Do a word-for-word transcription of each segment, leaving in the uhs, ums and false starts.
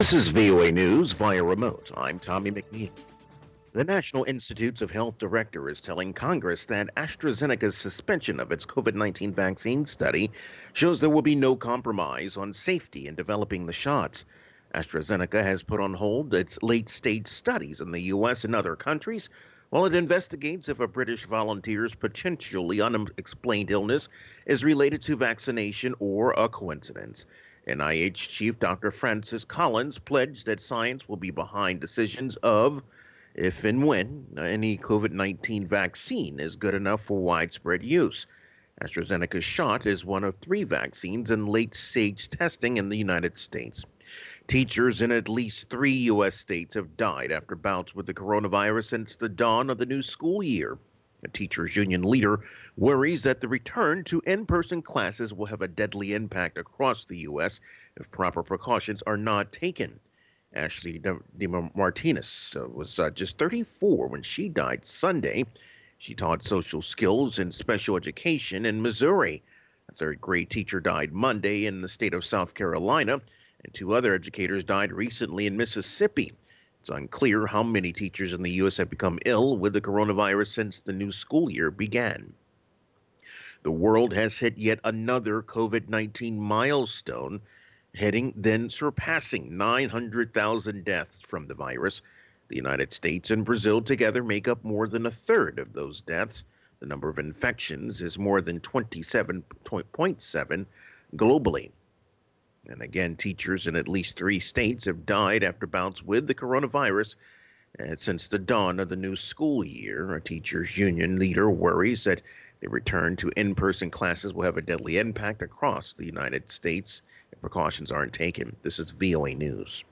This is V O A News via remote. I'm Tommy McNeil. The National Institutes of Health director is telling Congress that AstraZeneca's suspension of its COVID nineteen vaccine study shows there will be no compromise on safety in developing the shots. AstraZeneca has put on hold its late-stage studies in the U S and other countries while it investigates if a British volunteer's potentially unexplained illness is related to vaccination or a coincidence. N I H Chief Doctor Francis Collins pledged that science will be behind decisions of if and when any COVID nineteen vaccine is good enough for widespread use. AstraZeneca's shot is one of three vaccines in late-stage testing in the United States. Teachers in at least three U S states have died after bouts with the coronavirus since the dawn of the new school year. A teachers union leader worries that the return to in-person classes will have a deadly impact across the U S if proper precautions are not taken. Ashley DeMartinez uh, was uh, just thirty-four when she died Sunday. She taught social skills and special education in Missouri. A third-grade teacher died Monday in the state of South Carolina, and two other educators died recently in Mississippi. It's unclear how many teachers in the U S have become ill with the coronavirus since the new school year began. The world has hit yet another COVID nineteen milestone, hitting then surpassing nine hundred thousand deaths from the virus. The United States and Brazil together make up more than a third of those deaths. The number of infections is more than twenty-seven point seven globally. And again, teachers in at least three states have died after bouts with the coronavirus. And since the dawn of the new school year, a teachers union leader worries that the return to in-person classes will have a deadly impact across the United States if precautions aren't taken. This is V O A News.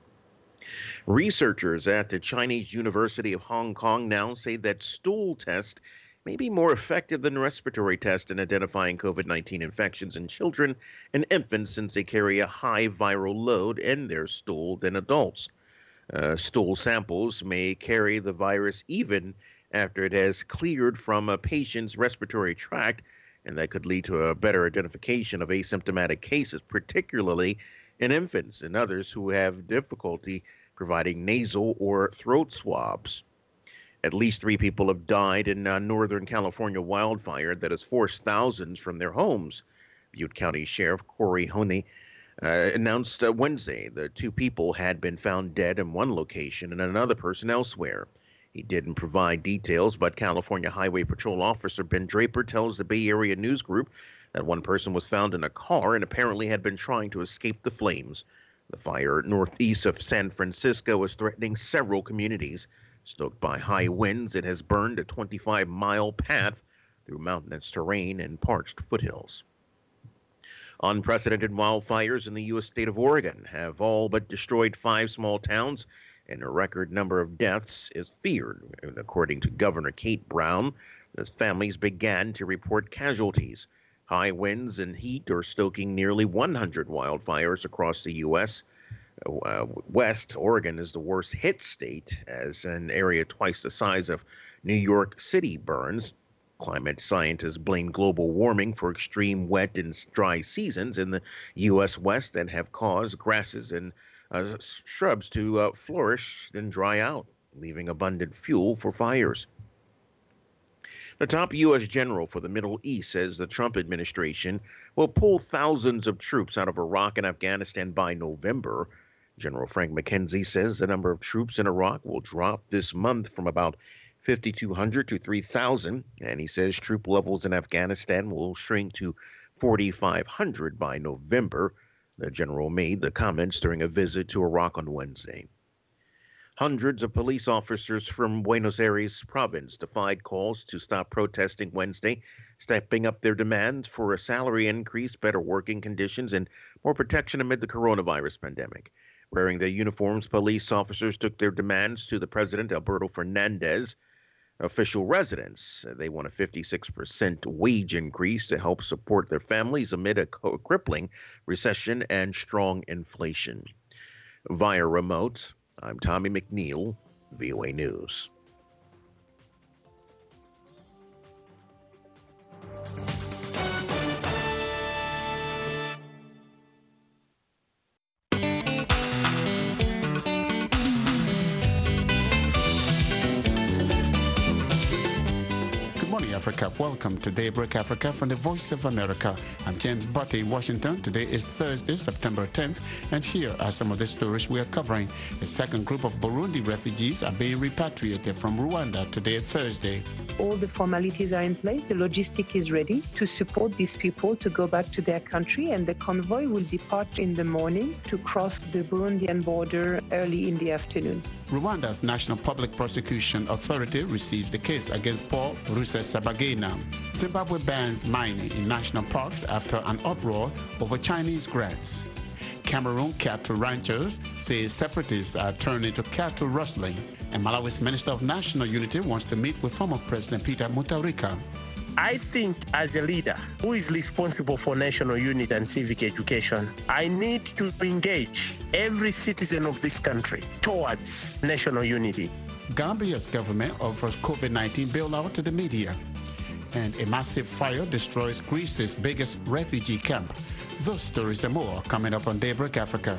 Researchers at the Chinese University of Hong Kong now say that stool tests may be more effective than respiratory tests in identifying COVID nineteen infections in children and infants since they carry a high viral load in their stool than adults. Uh, stool samples may carry the virus even after it has cleared from a patient's respiratory tract, and that could lead to a better identification of asymptomatic cases, particularly in infants and others who have difficulty providing nasal or throat swabs. At least three people have died in a Northern California wildfire that has forced thousands from their homes. Butte County Sheriff Corey Honey uh, announced uh, Wednesday the two people had been found dead in one location and another person elsewhere. He didn't provide details, but California Highway Patrol Officer Ben Draper tells the Bay Area News Group that one person was found in a car and apparently had been trying to escape the flames. The fire northeast of San Francisco is threatening several communities. Stoked by high winds, it has burned a twenty-five mile path through mountainous terrain and parched foothills. Unprecedented wildfires in the U S state of Oregon have all but destroyed five small towns, and a record number of deaths is feared. According to Governor Kate Brown, as families began to report casualties. High winds and heat are stoking nearly one hundred wildfires across the U S Uh, West Oregon is the worst hit state, as an area twice the size of New York City burns. Climate scientists blame global warming for extreme wet and dry seasons in the U S West that have caused grasses and uh, shrubs to uh, flourish and dry out, leaving abundant fuel for fires. The top U S general for the Middle East says the Trump administration will pull thousands of troops out of Iraq and Afghanistan by November. General Frank McKenzie says the number of troops in Iraq will drop this month from about fifty-two hundred to three thousand, and he says troop levels in Afghanistan will shrink to forty-five hundred by November. The general made the comments during a visit to Iraq on Wednesday. Hundreds of police officers from Buenos Aires province defied calls to stop protesting Wednesday, stepping up their demands for a salary increase, better working conditions, and more protection amid the coronavirus pandemic. Wearing their uniforms, police officers took their demands to the president, Alberto Fernandez, official residence. They want a fifty-six percent wage increase to help support their families amid a crippling recession and strong inflation. Via remote, I'm Tommy McNeil, V O A News. Africa. Welcome to Daybreak Africa from the Voice of America. I'm James Butte in Washington. Today is Thursday, September tenth, and here are some of the stories we are covering. A second group of Burundi refugees are being repatriated from Rwanda today, Thursday. All the formalities are in place. The logistic is ready to support these people to go back to their country, and the convoy will depart in the morning to cross the Burundian border early in the afternoon. Rwanda's National Public Prosecution Authority receives the case against Paul Rusesabagina. Zimbabwe bans mining in national parks after an uproar over Chinese grants. Cameroon cattle ranchers say separatists are turning to cattle rustling. And Malawi's Minister of National Unity wants to meet with former President Peter Mutharika. I think as a leader who is responsible for national unity and civic education, I need to engage every citizen of this country towards national unity. Gambia's government offers COVID nineteen bailout to the media. And a massive fire destroys Greece's biggest refugee camp. Those stories and more coming up on Daybreak Africa.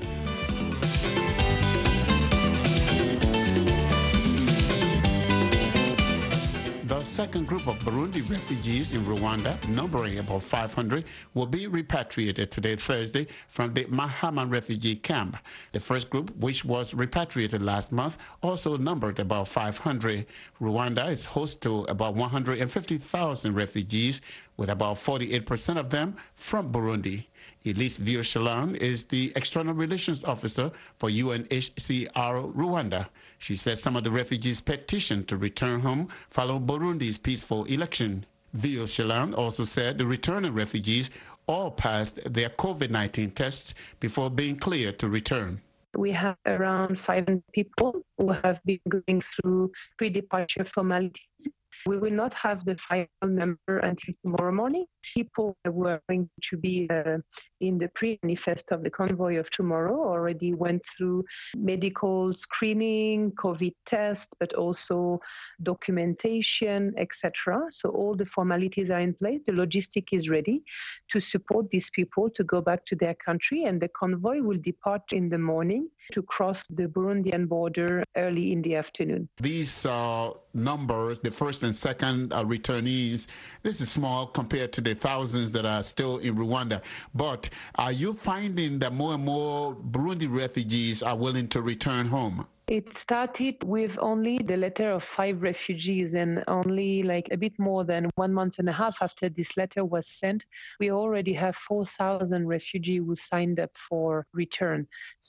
The second group of Burundi refugees in Rwanda, numbering about five hundred, will be repatriated today, Thursday, from the Mahama refugee camp. The first group, which was repatriated last month, also numbered about five hundred. Rwanda is host to about one hundred fifty thousand refugees, with about forty-eight percent of them from Burundi. Elise Vieux-Chalon is the External Relations Officer for U N H C R Rwanda. She says some of the refugees petitioned to return home following Burundi's peaceful election. Vieux-Chalon also said the returning refugees all passed their COVID nineteen tests before being cleared to return. We have around five hundred people who have been going through pre-departure formalities. We will not have the final number until tomorrow morning. People who are going to be uh, in the pre-manifest of the convoy of tomorrow already went through medical screening, COVID test, but also documentation, et cetera. So all the formalities are in place. The logistic is ready to support these people to go back to their country, and the convoy will depart in the morning to cross the Burundian border early in the afternoon. These uh, numbers, the first and second uh, returnees, this is small compared to the thousands that are still in Rwanda. But are you finding that more and more Burundi refugees are willing to return home? It started with only the letter of five refugees, and only like a bit more than one month and a half after this letter was sent, we already have four thousand refugees who signed up for return.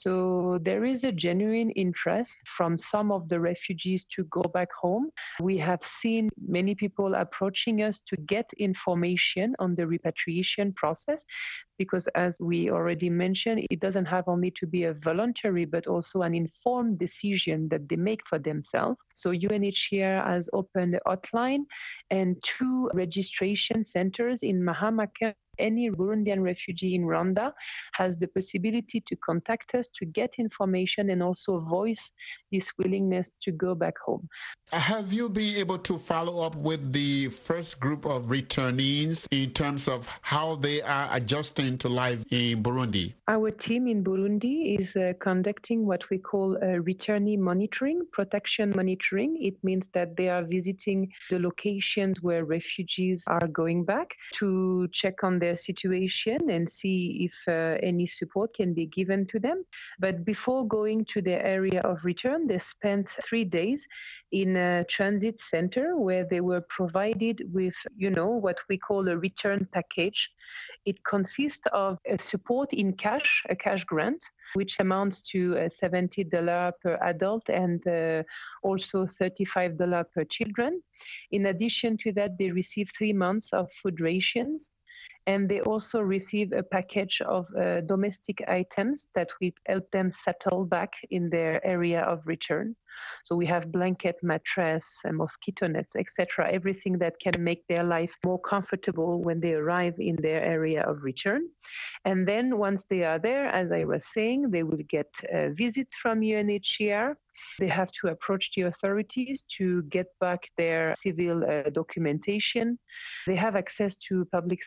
So there is a genuine interest from some of the refugees to go back home. We have seen many people approaching us to get information on the repatriation process, because as we already mentioned, it doesn't have only to be a voluntary, but also an informed decision that they make for themselves. So U N H C R has opened a hotline and two registration centers in Mahama. Any Burundian refugee in Rwanda has the possibility to contact us to get information and also voice this willingness to go back home. Have you been able to follow up with the first group of returnees in terms of how they are adjusting to life in Burundi? Our team in Burundi is uh, conducting what we call uh, returnee monitoring, protection monitoring. It means that they are visiting the locations where refugees are going back to check on their situation and see if uh, any support can be given to them. But before going to their area of return, they spent three days in a transit center where they were provided with, you know, what we call a return package. It consists of a support in cash, a cash grant, which amounts to uh, seventy dollars per adult and uh, also thirty-five dollars per children. In addition to that, they receive three months of food rations. And they also receive a package of uh, domestic items that will help them settle back in their area of return. So we have blanket, mattress, and mosquito nets, et cetera, everything that can make their life more comfortable when they arrive in their area of return. And then once they are there, as I was saying, they will get uh, visits from U N H C R. They have to approach the authorities to get back their civil uh, documentation. They have access to public services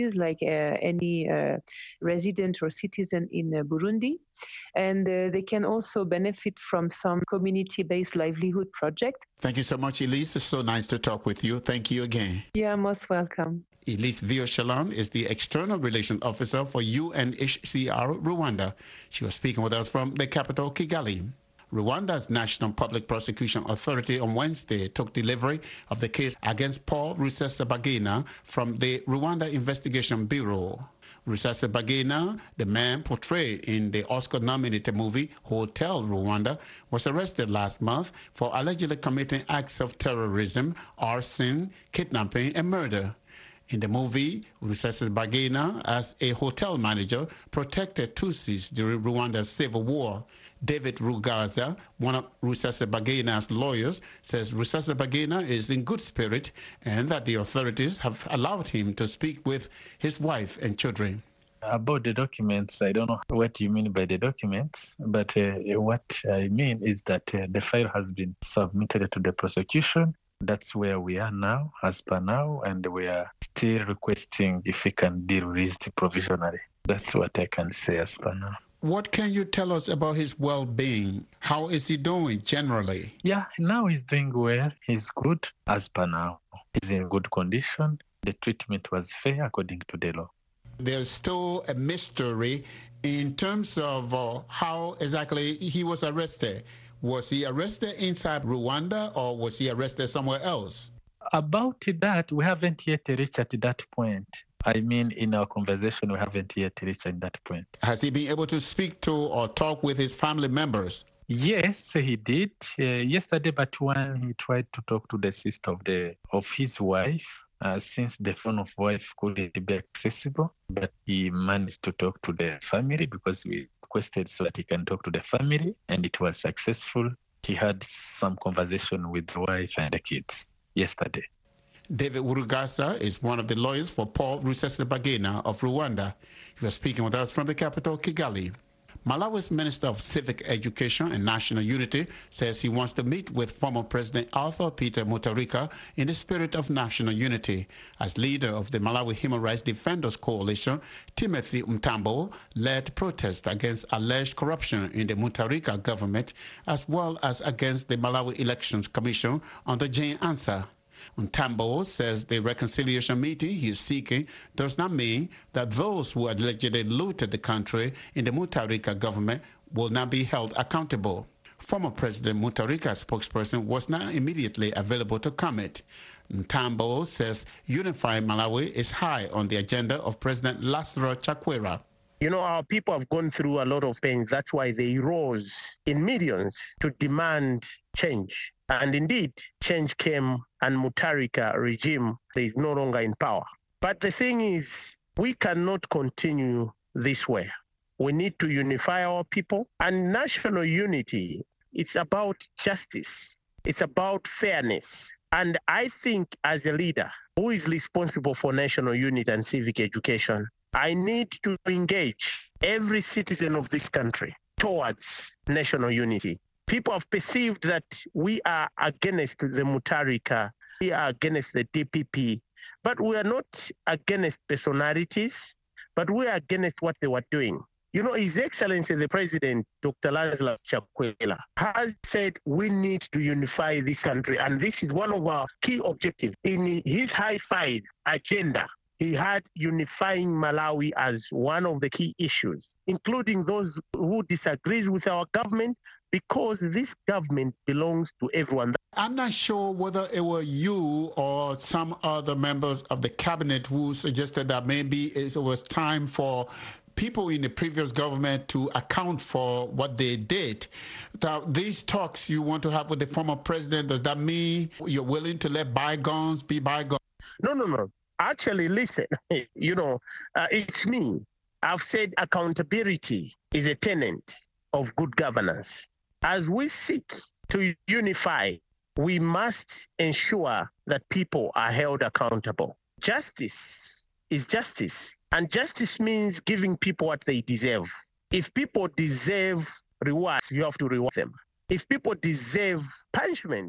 activities like uh, any uh, resident or citizen in uh, Burundi. And uh, they can also benefit from some community-based livelihood project. Thank you so much, Elise. It's so nice to talk with you. Thank you again. Yeah, most welcome. Elise Vioshalan is the External Relations Officer for U N H C R Rwanda. She was speaking with us from the capital, Kigali. Rwanda's National Public Prosecution Authority on Wednesday took delivery of the case against Paul Rusesabagina from the Rwanda Investigation Bureau. Rusesabagina, the man portrayed in the Oscar-nominated movie Hotel Rwanda, was arrested last month for allegedly committing acts of terrorism, arson, kidnapping, and murder. In the movie, Rusesabagina, as a hotel manager, protected Tutsis during Rwanda's civil war. David Rugaza, one of Rusesabagina's lawyers, says Rusesabagina is in good spirit and that the authorities have allowed him to speak with his wife and children. About the documents, I don't know what you mean by the documents, but uh, what I mean is that uh, the file has been submitted to the prosecution. That's where we are now, as per now, and we are still requesting if we can be released provisionally. That's what I can say as per now. What can you tell us about his well-being? How is he doing generally? Yeah, now he's doing well. He's good as per now. He's in good condition. The treatment was fair according to the law. There's still a mystery in terms of uh, how exactly he was arrested. Was he arrested inside Rwanda or was he arrested somewhere else? About that, we haven't yet reached at that point. I mean, in our conversation, we haven't yet reached at that point. Has he been able to speak to or talk with his family members? Yes, he did. Uh, yesterday, but when he tried to talk to the sister of the of his wife, uh, since the phone of wife couldn't be accessible, but he managed to talk to the family because we requested so that he can talk to the family, and it was successful. He had some conversation with the wife and the kids yesterday. David Urugasa is one of the lawyers for Paul Rusesabagina of Rwanda. He was speaking with us from the capital, Kigali. Malawi's Minister of Civic Education and National Unity says he wants to meet with former President Arthur Peter Mutharika in the spirit of national unity. As leader of the Malawi Human Rights Defenders Coalition, Timothy Mtambo led protests against alleged corruption in the Mutharika government, as well as against the Malawi Elections Commission under Jane Ansah. Mtambo says the reconciliation meeting he is seeking does not mean that those who allegedly looted the country in the Mutharika government will not be held accountable. Former President Mutharika's spokesperson was not immediately available to comment. Mtambo says unifying Malawi is high on the agenda of President Lazarus Chakwera. You know, our people have gone through a lot of pains. That's why they rose in millions to demand change. And indeed, change came and Mutharika regime is no longer in power. But the thing is, we cannot continue this way. We need to unify our people. And national unity, it's about justice. It's about fairness. And I think as a leader who is responsible for national unity and civic education, I need to engage every citizen of this country towards national unity. People have perceived that we are against the Mutharika, we are against the D P P, but we are not against personalities, but we are against what they were doing. You know, His Excellency the President, Doctor Lazarus Chakwera, has said we need to unify this country, and this is one of our key objectives. In his high five agenda, he had unifying Malawi as one of the key issues, including those who disagree with our government, because this government belongs to everyone. I'm not sure whether it were you or some other members of the cabinet who suggested that maybe it was time for people in the previous government to account for what they did. Now, these talks you want to have with the former president, does that mean you're willing to let bygones be bygones? No, no, no. Actually, listen, you know, uh, it's me. I've said accountability is a tenet of good governance. As we seek to unify, we must ensure that people are held accountable. Justice is justice, and justice means giving people what they deserve. If people deserve rewards, you have to reward them. If people deserve punishment,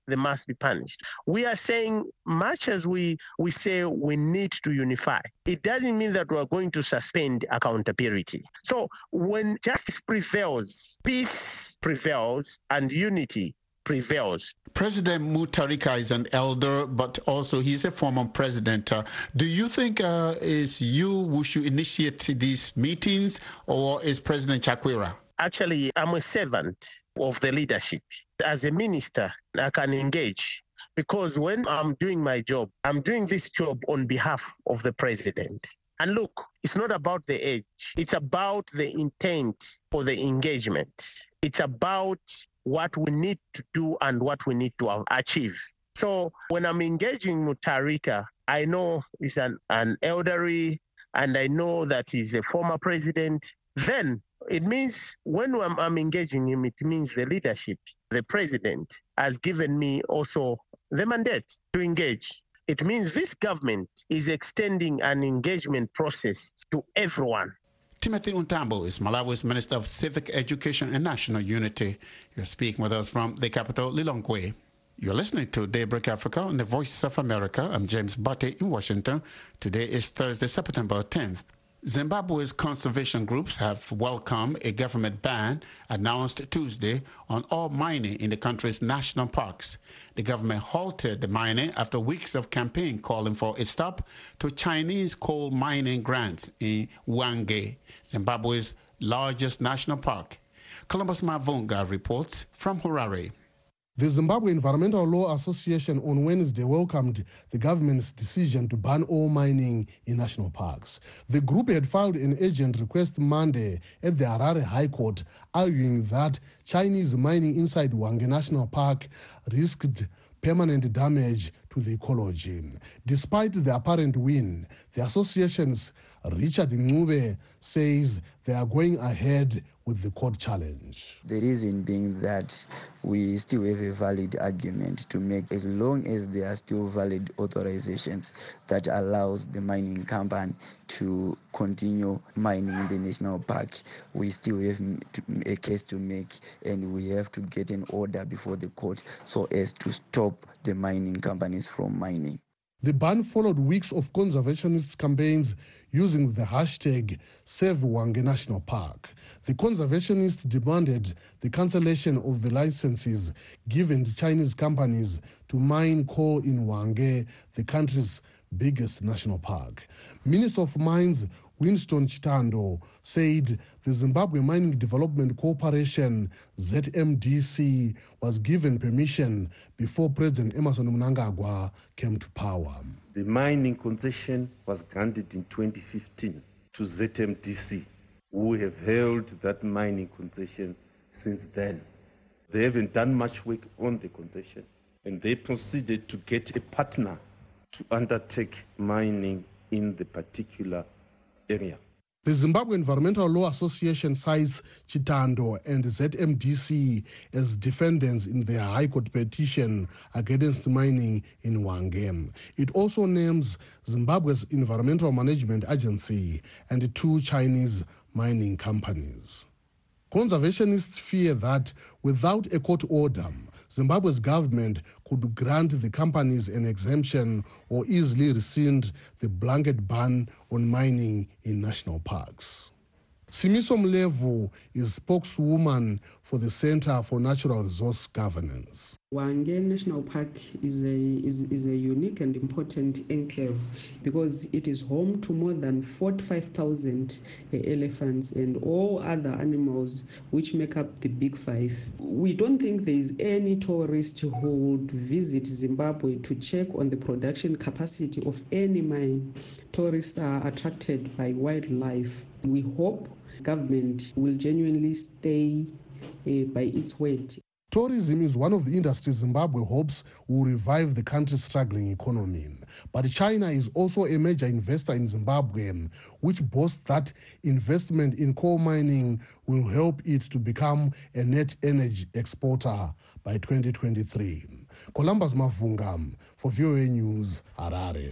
they must be punished. We are saying, much as we, we say we need to unify, it doesn't mean that we're going to suspend accountability. So when justice prevails, peace prevails, and unity prevails. President Mutharika is an elder, but also he's a former president. Uh, do you think uh, it's you who should initiate these meetings, or is President Chakwera? Actually, I'm a servant of the leadership. As a minister, I can engage, because when I'm doing my job, I'm doing this job on behalf of the president. And look, it's not about the age. It's about the intent for the engagement. It's about what we need to do and what we need to achieve. So when I'm engaging Mutharika, I know he's an, an elderly, and I know that he's a former president. Then it means when I'm, I'm engaging him, it means the leadership, the president, has given me also the mandate to engage. It means this government is extending an engagement process to everyone. Timothy Untambo is Malawi's Minister of Civic Education and National Unity. You're speaking with us from the capital, Lilongwe. You're listening to Daybreak Africa on the Voice of America. I'm James Butte in Washington. Today is Thursday, September tenth. Zimbabwe's conservation groups have welcomed a government ban announced Tuesday on all mining in the country's national parks. The government halted the mining after weeks of campaign calling for a stop to Chinese coal mining grants in Hwange, Zimbabwe's largest national park. Columbus Mavunga reports from Harare. The Zimbabwe Environmental Law Association on Wednesday welcomed the government's decision to ban all mining in national parks. The group had filed an urgent request Monday at the Harare High Court, arguing that Chinese mining inside Hwange National Park risked permanent damage to the ecology. Despite the apparent win, the association's Richard Ngube says they are going ahead with the court challenge. The reason being that we still have a valid argument to make, as long as there are still valid authorizations that allows the mining company to continue mining in the national park. We still have a case to make, and we have to get an order before the court so as to stop the mining companies from mining. The ban followed weeks of conservationist campaigns using the hashtag Save Hwange National Park. The conservationists demanded the cancellation of the licenses given to Chinese companies to mine coal in Hwange, the country's biggest national park. Minister of Mines Winston Chitando said the Zimbabwe Mining Development Corporation, Z M D C, was given permission before President Emmerson Mnangagwa came to power. The mining concession was granted in twenty fifteen to Z M D C, who have held that mining concession since then. They haven't done much work on the concession, and they proceeded to get a partner to undertake mining in the particular area. The Zimbabwe Environmental Law Association cites Chitando and Z M D C as defendants in their High Court petition against mining in Hwange. It also names Zimbabwe's Environmental Management Agency and two Chinese mining companies. Conservationists fear that without a court order, Zimbabwe's government could grant the companies an exemption or easily rescind the blanket ban on mining in national parks. Simiso Mlevu is spokeswoman for the Center for Natural Resource Governance. Hwange National Park is a, is, is a unique and important enclave because it is home to more than forty-five thousand uh, elephants and all other animals which make up the big five. We don't think there is any tourist who would visit Zimbabwe to check on the production capacity of any mine. Tourists are attracted by wildlife. We hope government will genuinely stay uh, by its word. Tourism is one of the industries Zimbabwe hopes will revive the country's struggling economy. But China is also a major investor in Zimbabwe, which boasts that investment in coal mining will help it to become a net energy exporter by twenty twenty-three. Columbus Mavunga for V O A News, Harare.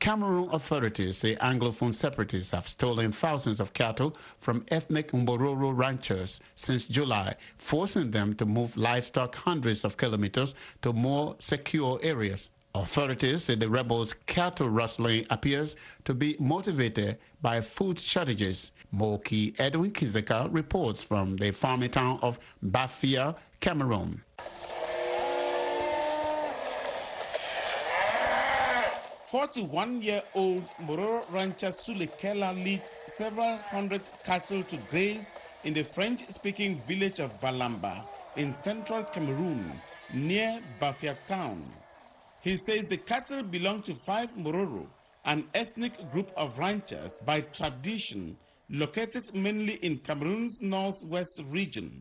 Cameroon authorities say Anglophone separatists have stolen thousands of cattle from ethnic Mbororo ranchers since July, forcing them to move livestock hundreds of kilometers to more secure areas. Authorities say the rebels' cattle rustling appears to be motivated by food shortages. Moki Edwin Kizeka reports from the farming town of Bafia, Cameroon. forty-one-year-old Mbororo rancher Sule Kela leads several hundred cattle to graze in the French-speaking village of Balamba in central Cameroon, near Bafia town. He says the cattle belong to five Mbororo, an ethnic group of ranchers by tradition located mainly in Cameroon's northwest region.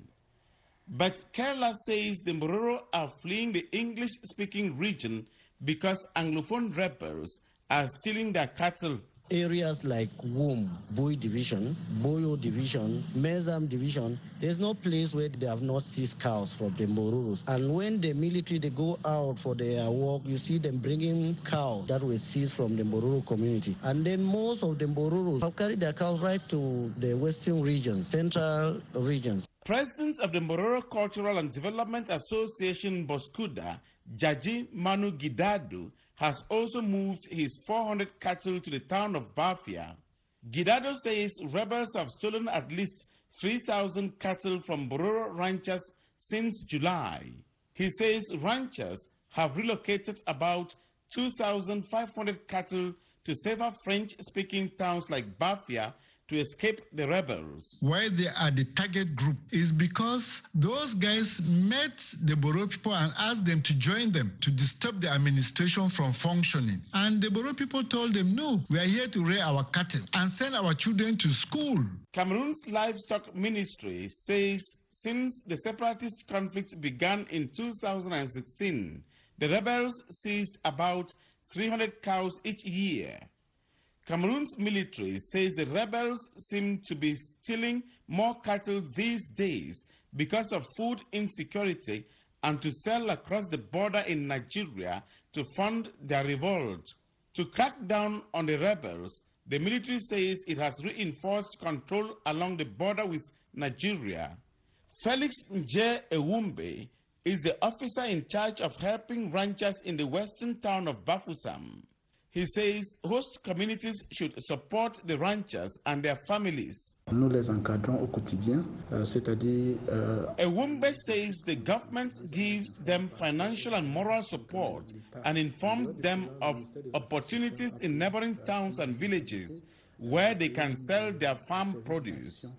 But Kerala says the Mbororo are fleeing the English-speaking region because Anglophone rebels are stealing their cattle. Areas like Wom, Bui Division, Boyo Division, Mezam Division, there's no place where they have not seized cows from the Mororos. And when the military, they go out for their work, you see them bringing cows that were seized from the Mororo community. And then most of the Mororos have carried their cows right to the western regions, central regions. President of the Mororo Cultural and Development Association, Boskuda, Jaji Manu Gidado, has also moved his four hundred cattle to the town of Bafia. Gidado says rebels have stolen at least three thousand cattle from Mbororo ranchers since July. He says ranchers have relocated about two thousand five hundred cattle to safer French-speaking towns like Bafia to escape the rebels. Why they are the target group is because those guys met the Boro people and asked them to join them to disturb the administration from functioning. And the Boro people told them, no, we are here to rear our cattle and send our children to school. Cameroon's livestock ministry says since the separatist conflict began in two thousand sixteen, the rebels seized about three hundred cows each year. Cameroon's military says the rebels seem to be stealing more cattle these days because of food insecurity and to sell across the border in Nigeria to fund their revolt. To crack down on the rebels, the military says it has reinforced control along the border with Nigeria. Felix Nje Ewumbe is the officer in charge of helping ranchers in the western town of Bafoussam. He says host communities should support the ranchers and their families. Nous les encadrons au quotidien, c'est-à-dire... Ewumbe says the government gives them financial and moral support and informs them of opportunities in neighboring towns and villages where they can sell their farm produce.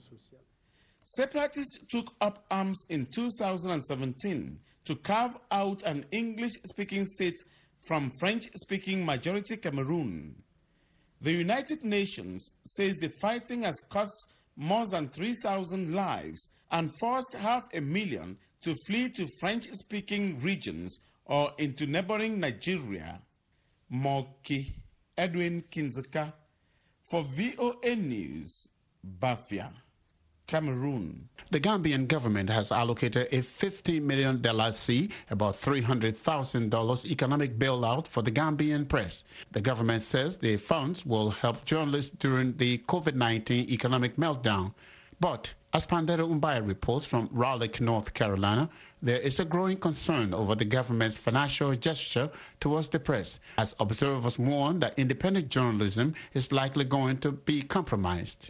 Separatists took up arms in two thousand seventeen to carve out an English-speaking state from French-speaking majority Cameroon. The United Nations says the fighting has cost more than three thousand lives and forced half a million to flee to French-speaking regions or into neighboring Nigeria. Moki Edwin Kinzeka for V O A News, Bafia, Cameroon. The Gambian government has allocated a fifteen million dollars, about three hundred thousand dollars economic bailout for the Gambian press. The government says the funds will help journalists during the COVID nineteen economic meltdown. But as Pandero Umbaya reports from Raleigh, North Carolina, there is a growing concern over the government's financial gesture towards the press, as observers warn that independent journalism is likely going to be compromised.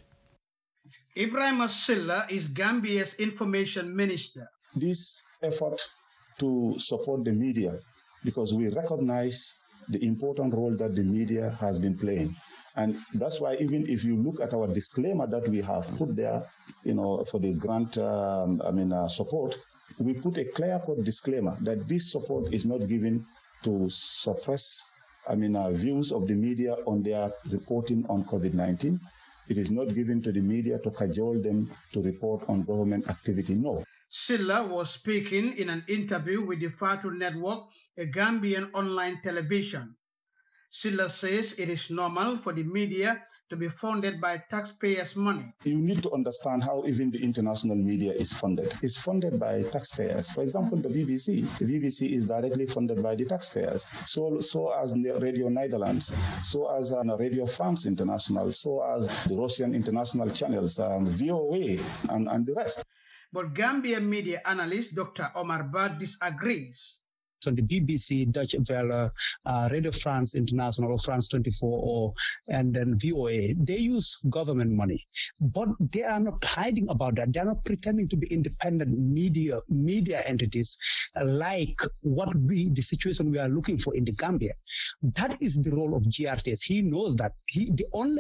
Ibrahim Silla is Gambia's information minister. This effort to support the media, because we recognize the important role that the media has been playing. And that's why even if you look at our disclaimer that we have put there, you know, for the grant, um, I mean, uh, support, we put a clear-cut disclaimer that this support is not given to suppress, I mean, uh, views of the media on their reporting on COVID nineteen. It is not given to the media to cajole them to report on government activity. No. Silla was speaking in an interview with the Fatu Network, a Gambian online television. Silla says it is normal for the media to be funded by taxpayers' money. You need to understand how even the international media is funded. It's funded by taxpayers. For example, the B B C. The B B C is directly funded by the taxpayers. So, so as the Radio Netherlands, so as uh, Radio France International, so as the Russian international channels, um, V O A, and, and the rest. But Gambia media analyst Doctor Omar Ba disagrees. So the B B C, Deutsche Welle, uh, Radio France International, or France twenty-four, or and then V O A, they use government money, but they are not hiding about that. They are not pretending to be independent media media entities uh, like what we the situation we are looking for in the Gambia. That is the role of G R T S. He knows that he the only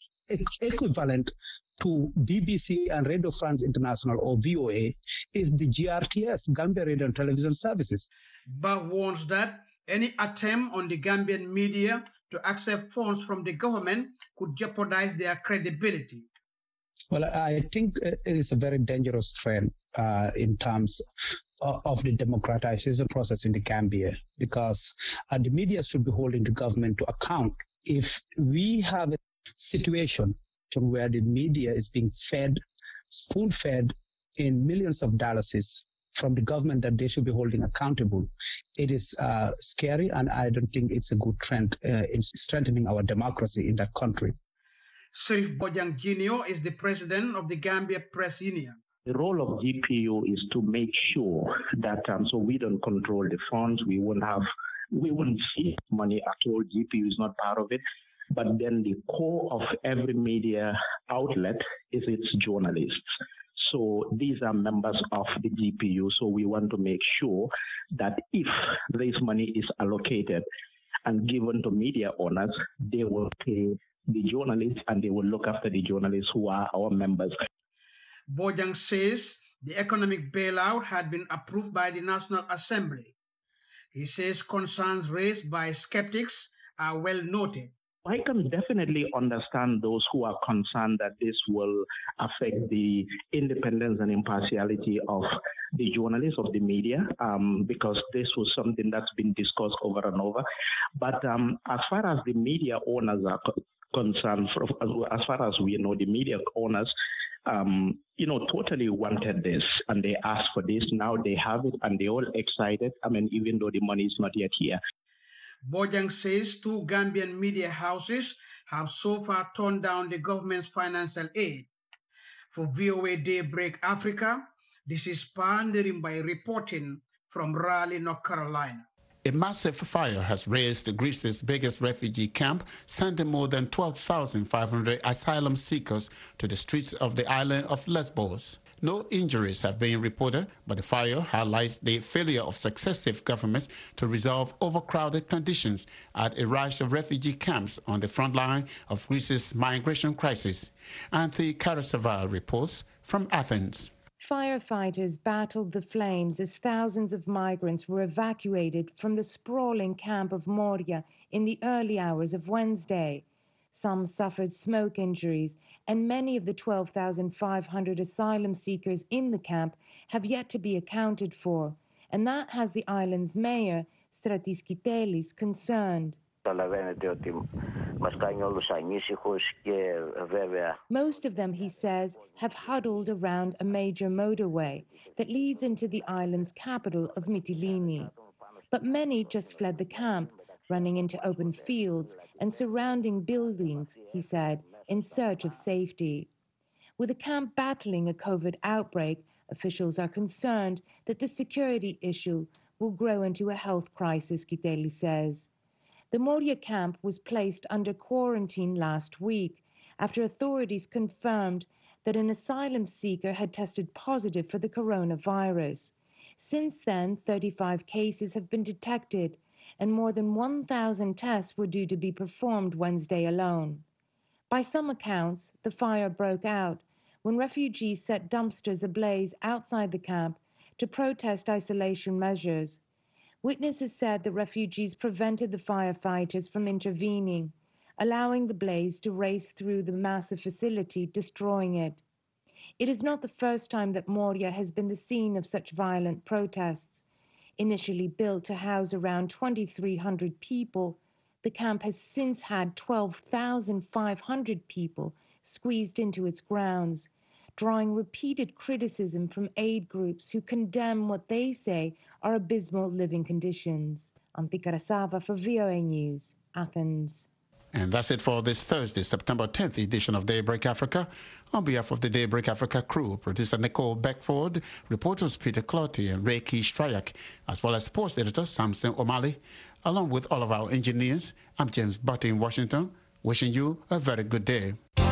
equivalent to B B C and Radio France International or V O A is the G R T S, Gambia Radio and Television Services. But warns that any attempt on the Gambian media to accept funds from the government could jeopardize their credibility. Well, I think it is a very dangerous trend uh, in terms of, of the democratization process in the Gambia, because uh, the media should be holding the government to account. If we have a situation where the media is being fed, spoon-fed in millions of dollars from the government that they should be holding accountable, it is uh, scary, and I don't think it's a good trend uh, in strengthening our democracy in that country. Sirif Bojang Junior is the president of the Gambia Press Union. The role of G P U is to make sure that um, so we don't control the funds, we won't have, we won't see money at all. G P U is not part of it. But then the core of every media outlet is its journalists. So these are members of the G P U. So we want to make sure that if this money is allocated and given to media owners, they will pay the journalists and they will look after the journalists who are our members. Bojang says the economic bailout had been approved by the National Assembly. He says concerns raised by skeptics are well noted. I can definitely understand those who are concerned that this will affect the independence and impartiality of the journalists, of the media, um, because this was something that's been discussed over and over. But um, as far as the media owners are concerned, as far as we know, the media owners, um, you know, totally wanted this, and they asked for this. Now they have it, and they're all excited. I mean, even though the money is not yet here. Bojang says two Gambian media houses have so far turned down the government's financial aid. For V O A Daybreak Africa, this is Pandirimbai reporting from Raleigh, North Carolina. A massive fire has razed Greece's biggest refugee camp, sending more than twelve thousand five hundred asylum seekers to the streets of the island of Lesbos. No injuries have been reported, but the fire highlights the failure of successive governments to resolve overcrowded conditions at a rash of refugee camps on the front line of Greece's migration crisis. Anthony Karasava reports from Athens. Firefighters battled the flames as thousands of migrants were evacuated from the sprawling camp of Moria in the early hours of Wednesday. Some suffered smoke injuries, and many of the twelve thousand five hundred asylum seekers in the camp have yet to be accounted for, and that has the island's mayor, Stratis Kitelis, concerned. Most of them, he says, have huddled around a major motorway that leads into the island's capital of Mytilene. But many just fled the camp, running into open fields and surrounding buildings, he said, in search of safety. With the camp battling a COVID outbreak, officials are concerned that the security issue will grow into a health crisis, Kiteli says. The Moria camp was placed under quarantine last week after authorities confirmed that an asylum seeker had tested positive for the coronavirus. Since then, thirty-five cases have been detected, and more than one thousand tests were due to be performed Wednesday alone. By some accounts, the fire broke out when refugees set dumpsters ablaze outside the camp to protest isolation measures. Witnesses said the refugees prevented the firefighters from intervening, allowing the blaze to race through the massive facility, destroying it. It is not the first time that Moria has been the scene of such violent protests. Initially built to house around twenty-three hundred people, The camp has since had twelve thousand five hundred people squeezed into its grounds, drawing repeated criticism from aid groups who condemn what they say are abysmal living conditions. Antika Rasava for V O A News, Athens. And that's it for this Thursday, September tenth edition of Daybreak Africa. On behalf of the Daybreak Africa crew, producer Nicole Beckford, reporters Peter Clotty and Ray Stryak, as well as sports editor Samson O'Malley, along with all of our engineers, I'm James Butte in Washington, wishing you a very good day.